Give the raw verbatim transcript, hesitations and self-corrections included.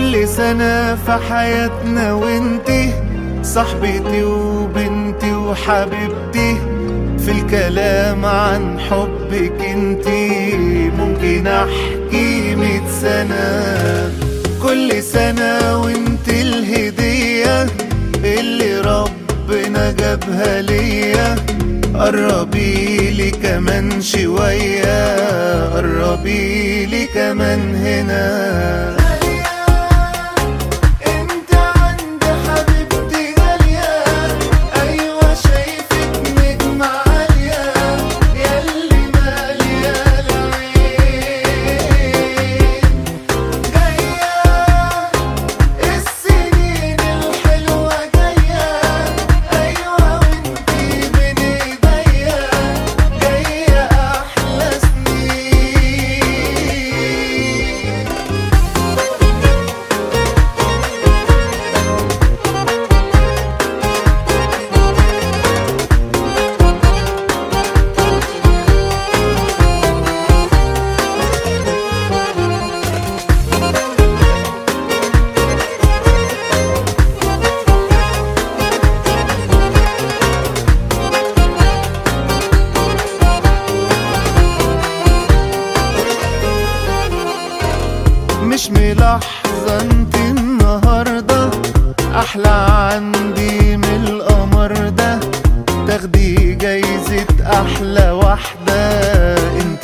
كل سنة في حياتنا وانتي صاحبتي وبنتي وحبيبتي، في الكلام عن حبك انتي ممكن احكي مية سنة. كل سنة وانتي الهدية اللي ربنا جابها ليا، قربي لي كمان شوية، قربي لي كمان هنا. مش ملاحظة انت النهاردة احلى عندي من القمر ده، تاخدي جايزة احلى واحدة انت